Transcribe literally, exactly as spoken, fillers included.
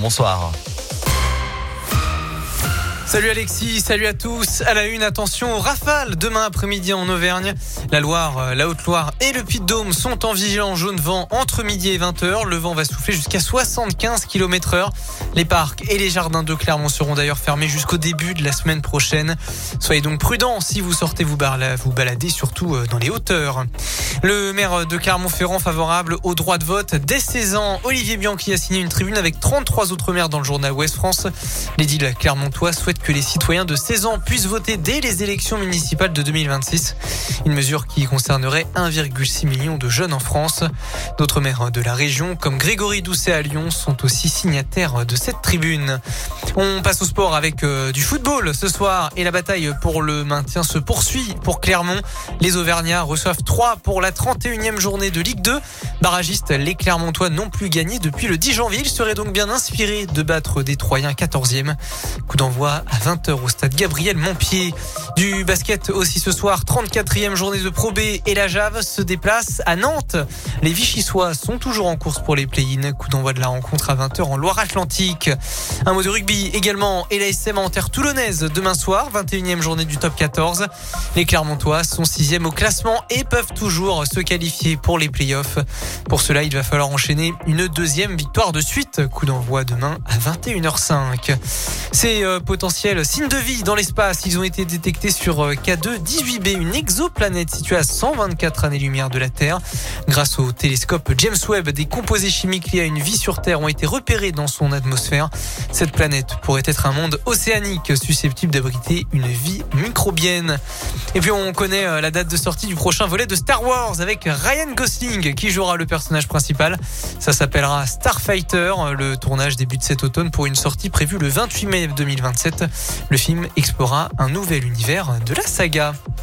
bonsoir. Salut Alexis, salut à tous. À la une, attention aux rafales demain après-midi en Auvergne. La Loire, la Haute-Loire et le Puy-de-Dôme sont en vigilance jaune vent entre midi et vingt heures. Le vent va souffler jusqu'à soixante-quinze kilomètres heure. Les parcs et les jardins de Clermont seront d'ailleurs fermés jusqu'au début de la semaine prochaine. Soyez donc prudents si vous sortez vous balader, surtout dans les hauteurs. Le maire de Clermont-Ferrand favorable au droit de vote dès seize ans. Olivier Bianchi a signé une tribune avec trente-trois autres maires dans le journal Ouest France. L'édile clermontois souhaite que les citoyens de seize ans puissent voter dès les élections municipales de deux mille vingt-six. Une mesure qui concernerait un virgule six million de jeunes en France. D'autres maires de la région, comme Grégory Doucet à Lyon, sont aussi signataires de cette tribune. On passe au sport avec euh, du football ce soir et la bataille pour le maintien se poursuit pour Clermont. Les Auvergnats reçoivent Troyes pour la trente et unième journée de Ligue deux. Barragistes, les Clermontois n'ont plus gagné depuis le dix janvier. Ils seraient donc bien inspirés de battre des Troyens quatorzième. Coup d'envoi à vingt heures au stade Gabriel Montpied. Du basket aussi ce soir, trente-quatrième journée de Pro B et la Jave se déplace à Nantes. Les Vichysois sont toujours en course pour les play-in. Coup d'envoi de la rencontre à vingt heures en Loire-Atlantique. Un mot de rugby également et l'A S M en terre toulonnaise demain soir, vingt et unième journée du top quatorze. Les Clermontois sont sixième au classement et peuvent toujours se qualifier pour les play-offs. Pour cela, il va falloir enchaîner une deuxième victoire de suite. Coup d'envoi demain à vingt et une heures cinq. Ces euh, potentiels signes de vie dans l'espace, ils ont été détectés sur K deux dix-huit b, une exoplanète située à cent vingt-quatre années-lumière de la Terre. Grâce au télescope James Webb, des composés chimiques liés à une vie sur Terre ont été repérés dans son atmosphère. Cette planète pourrait être un monde océanique susceptible d'abriter une vie microbienne. Et puis on connaît la date de sortie du prochain volet de Star Wars avec Ryan Gosling qui jouera le personnage principal. Ça s'appellera Starfighter. Le tournage débute cet automne pour une sortie prévue le vingt-huit mai deux mille vingt-sept. Le film explorera un nouvel univers de la saga.